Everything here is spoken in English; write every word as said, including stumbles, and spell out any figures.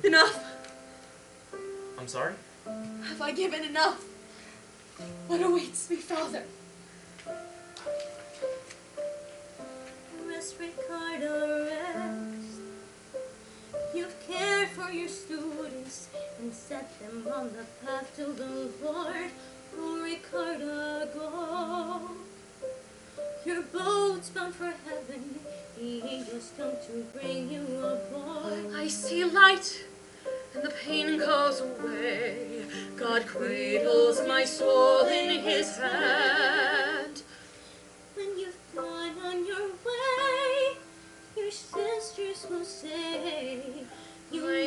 Enough! I'm sorry? Have I given enough? What awaits me, Father? Rest, Ricardo, rest. You've cared for your students and set them on the path to the Lord. Oh, Ricardo, go. Your boat's bound for heaven. The angels come to bring you aboard. I see light, and the pain goes away. God cradles my soul in his hand. When you've gone on your way, your sisters will say, you My